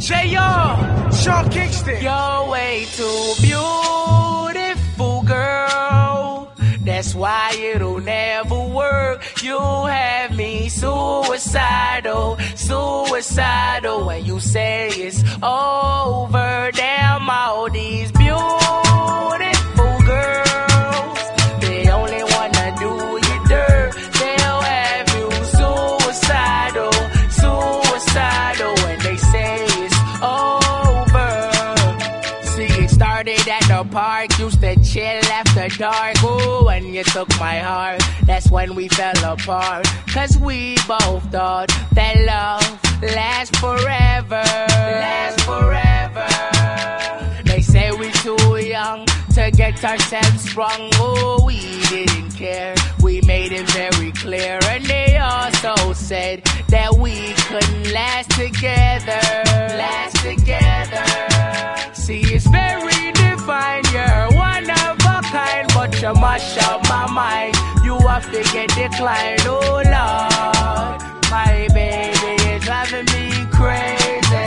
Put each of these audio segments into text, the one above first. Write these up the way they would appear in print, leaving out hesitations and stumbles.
J.R. Sean Kingston. You're way too beautiful, girl. That's why it'll never work. You have me suicidal, suicidal. When you say it's over, damn all these beautiful girls, they only wanna do you dirt. They'll have you suicidal, suicidal. When they say it's over. See, it started at the park, used to chill after dark. Ooh, when you took my heart, that's when we fell apart. Cause we both thought that love lasts forever. Lasts forever. They say we too young to get ourselves sprung. Oh, we didn't care, we made it very clear. And they also said that we couldn't last together. Last together. See, it's very divine, you're one of a kind, but you mash up my mind. You have to get declined, oh Lord. My baby is driving me crazy.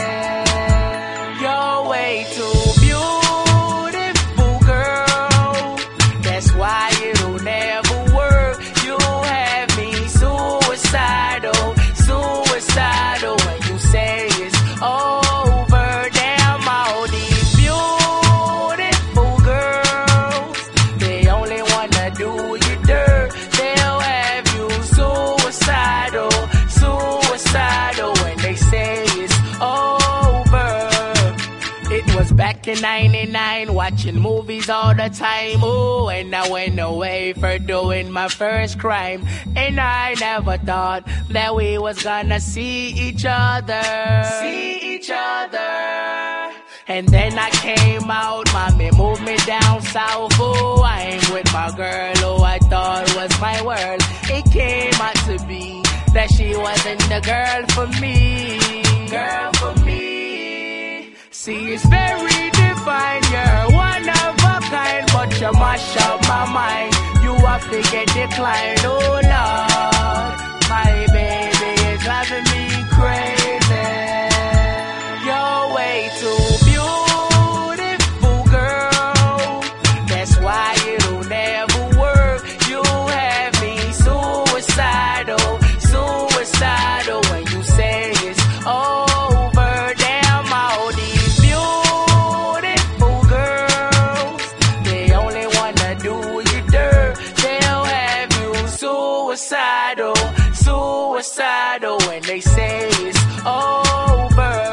You're way too beautiful, girl. That's why it'll never work. You have me suicidal, suicidal. When you say it's over, damn all these beautiful girls, they only wanna do you dirt. They'll have you suicidal, suicidal. When they say it's over. It was back in 99, watching movies all the time. Ooh, and I went away for doing my first crime. And I never thought that we was gonna see each other. See each other. And then I came out, mommy moved me down south. Oh, I'm with my girl, who I thought was my world. It came out to be that she wasn't the girl for me. Girl for me. See, it's very divine, you're one of a kind, but you mash up my mind. You have to get declined, oh Lord. My baby is driving me crazy. You're way too beautiful, girl. That's why it'll never work. You have me suicidal, suicidal. When you say it's over, damn all these beautiful girls, they only wanna do you dirt. They'll have you suicidal, suicidal. When they say it's over.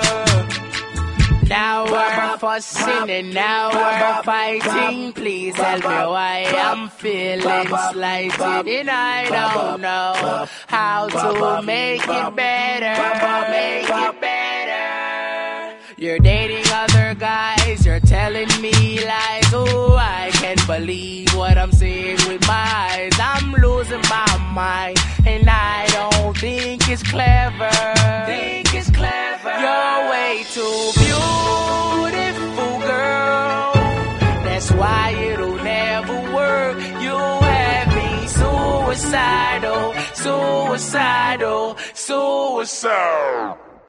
Now we're fussing and now we're fighting. Please tell me why I'm feeling slighted. And I don't know how to make it better. Make it better. You're dating other guys, you're telling me lies. Oh, I can't believe what I'm seeing with my eyes. I'm losing my mind, and I don't think it's clever. Think it's clever. You're way too beautiful, girl. That's why it'll never work. You have me suicidal, suicidal, suicidal.